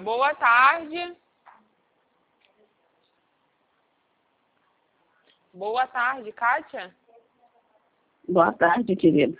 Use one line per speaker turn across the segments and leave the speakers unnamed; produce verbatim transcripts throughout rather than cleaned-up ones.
Boa tarde. Boa tarde, Kátia.
Boa tarde, querido.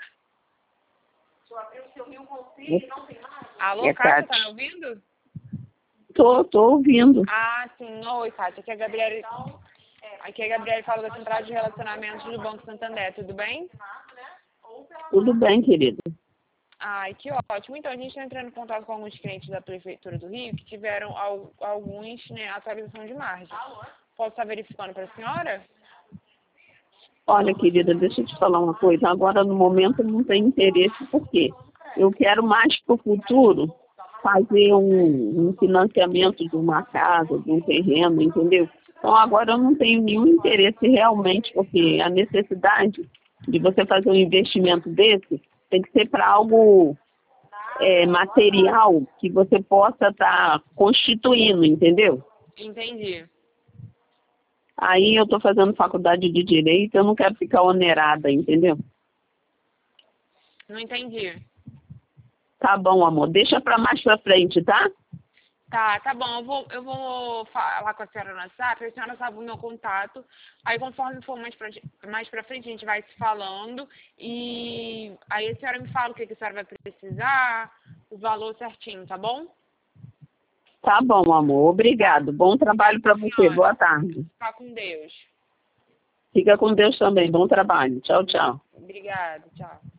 Alô,
É
Kátia,
Kátia.
tá me ouvindo?
Tô, tô ouvindo.
Ah, sim. Oi, Kátia. Aqui é a Gabriele. Aqui é a Gabriele fala da Central de Relacionamentos do Banco Santander. Tudo bem?
Tudo bem, querido.
Ai, que ótimo. Então, a gente está entrando em contato com alguns clientes da Prefeitura do Rio que tiveram al- alguns, né, atualização de margem. Posso estar verificando para a senhora?
Olha, querida, deixa eu te falar uma coisa. Agora, no momento, eu não tenho interesse, por quê? Eu quero mais para o futuro fazer um, um financiamento de uma casa, de um terreno, entendeu? Então, agora eu não tenho nenhum interesse realmente, porque a necessidade de você fazer um investimento desse tem que ser para algo é, material que você possa estar constituindo, entendeu?
Entendi.
Aí eu estou fazendo faculdade de Direito, eu não quero ficar onerada, entendeu?
Não entendi.
Tá bom, amor. Deixa para mais para frente, tá?
Tá, tá bom. Eu vou, eu vou falar com a senhora no WhatsApp, a senhora sabe o meu contato. Aí, conforme for mais pra, mais pra frente, a gente vai se falando. E aí a senhora me fala o que, que a senhora vai precisar, o valor certinho, tá bom?
Tá bom, amor. Obrigado. Bom trabalho para você. Boa tarde.
Fica com Deus.
Fica com Deus também. Bom trabalho. Tchau, tchau.
Obrigada, tchau.